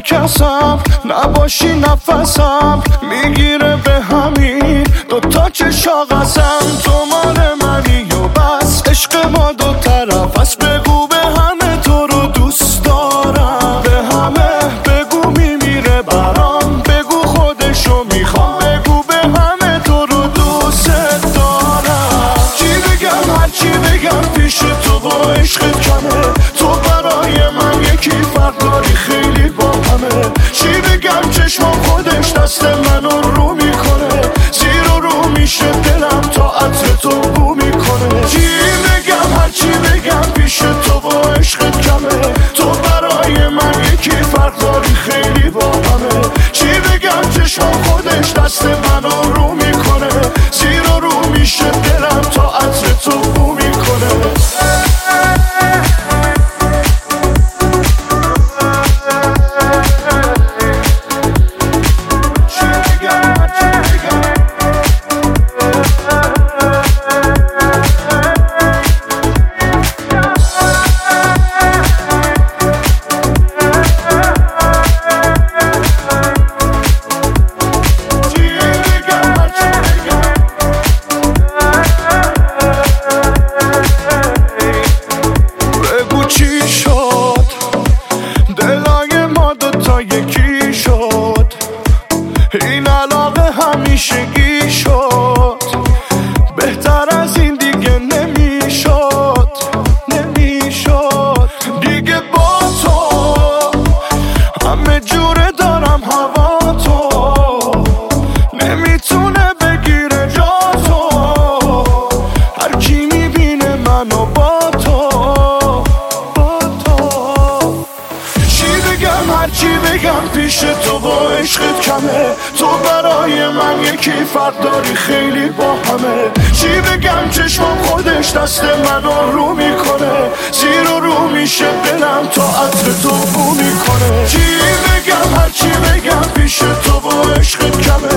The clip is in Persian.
کسم نباشی نفسم میگیره به همین دوتا که شاغزم. تو مال منی و بس عشق ما دو طرف است. بگو به همه تو رو دوست دارم، به همه بگو میمیره برام، بگو خودشو میخوام، بگو به همه تو رو دوست دارم. چی بگم هرچی بگم پیش تو با عشقت کمه. تو برای من یکی فرق داری خیلی با همه. چی بگم چشم خودش دست منو رو میکنه، زیر و رو میشه دلم تا عطر تو بو میکنه. چی بگم هرچی بگم پیش تو با عشقت کمه. تو برای من یکی فرق داری خیلی با همه. چی بگم چشم خودش دست منو رو میکنه، زیر و رو میشه دلم تا عطر تو بو میکنه. یکی شد این علاقه همیشگی شد، بهتر از این دیگه نمیشد دیگه. با تو همه جوره دارم هوا تو، نمیتونه بگیره جا تو. هر کی میبینه منو با تو. هرچی بگم پیش تو با عشقت کمه. تو برای من یکی فرق داری خیلی با همه. چی بگم چشمم خودش دست منو رو میکنه، زیر و رو میشه دلم تا عطر تو بو میکنه. چی بگم هرچی بگم پیش تو با عشقت کمه.